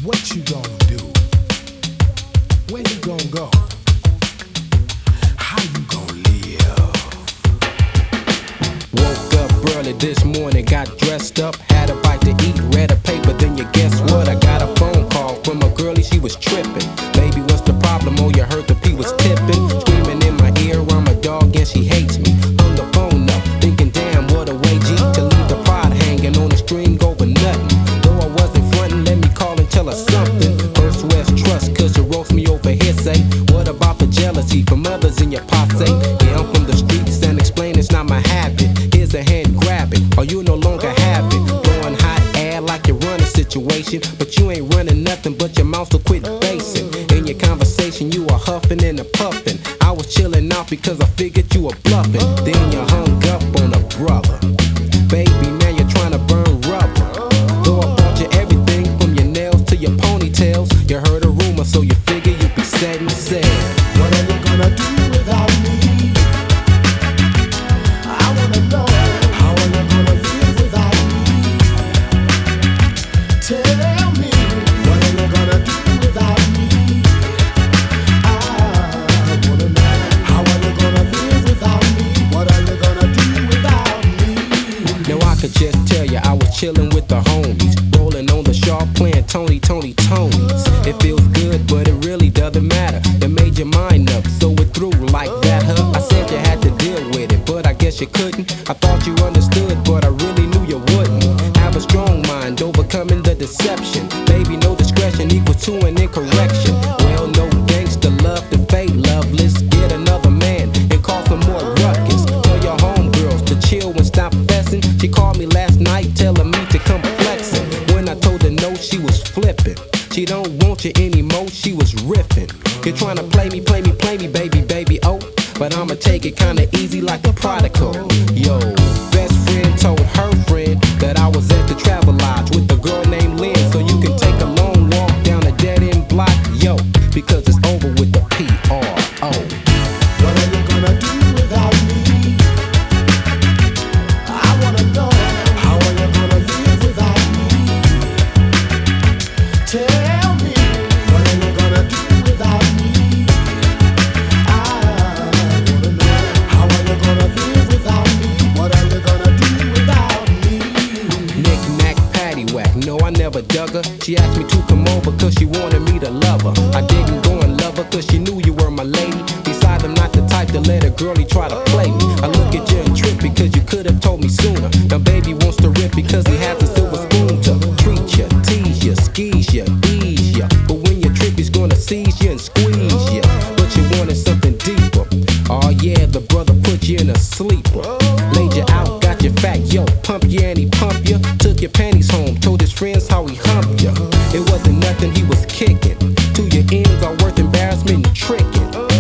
What you gonna do? Where you gonna go? How you gonna live? Woke up early this morning, got dressed up, had a bite to eat, read a paper, then you guess what? I got a phone call from a girlie, she was tripping. Baby, what's the problem? Oh, you heard the P was tipping. Screaming in my ear, I'm a dog and she hates me. Hung the phone up, thinking damn, what a way G to leave the pride hanging on the string over nothing. Though I wasn't frontin', let me call and tell her something. First West Trust, cause you roast me over hearsay. What about the jealousy from others in your posse? Yeah, I'm from the streets and explain it's not my habit. Here's a hand grabbing, or you no longer have it. Blowing hot air like you run a situation, but you ain't running nothing but your mouth, so quit basing. In your conversation, you are huffing and a puffing. I was chilling out because I figured you were bluffing. Then you hung up on a brother. Baby, now you're trying to burn rubber. Though I bought you everything from your nails to your ponytails. You heard a rumor, so you figure you'd be set and said. What are you gonna do without me? I wanna know. How are you gonna live without me? Tell me. What are you gonna do without me? I wanna know. How are you gonna live without me? What are you gonna do without me? Now I could just tell you I was chillin' with the homies, rolling on the sharp, playing Tonys. It feels good, but it really doesn't matter. They made your mind up, so it through like that, huh? I said you had to deal with it, but I guess you couldn't. I thought you understood, but I really knew you wouldn't. Have a strong mind, overcoming the deception. Baby, no discretion equals to an incorrection. Well, no gangster love to fade loveless. Get another man and cause some more ruckus. Tell your homegirls to chill and stop fessing. She called me last night telling me to come flexing. When I told her no, she was flipping. She don't want you anymore, she was riffing. You're trying to play me, baby, oh. But I'ma take it kinda easy like a prodigal. Yo, best friend told her friend that I was at the Travel Lodge with a girl named Lynn. So you can take a long walk down a dead-end block, yo. Because it's over with the P-R-O. What are you gonna do without me? I wanna know. How are you gonna live without me? Tell me. What are you gonna do without me? I wanna know. How are you gonna live without me? What are you gonna do without me? Knick-knack, paddywhack, no, I never dug her. She asked me to come over cause she wanted me to love her. I didn't go and love her cause she knew you were my lady. Besides, I'm not the type to let a girlie try to play me. I look at you and trip because you could have told me sooner. Now baby wants to rip because he has a silver spoon to treat you, tease you, squeeze you, ease you. But when you trip, he's gonna seize you and squeeze you. But you wanted something deeper. Oh yeah, the brother put you in a sleeper. Laid you out, got you fat, yo, pump you and he pump you. Took your panties home, told his friends how he humped you. It wasn't nothing he was kicking. To your ends are worth embarrassment and tricking.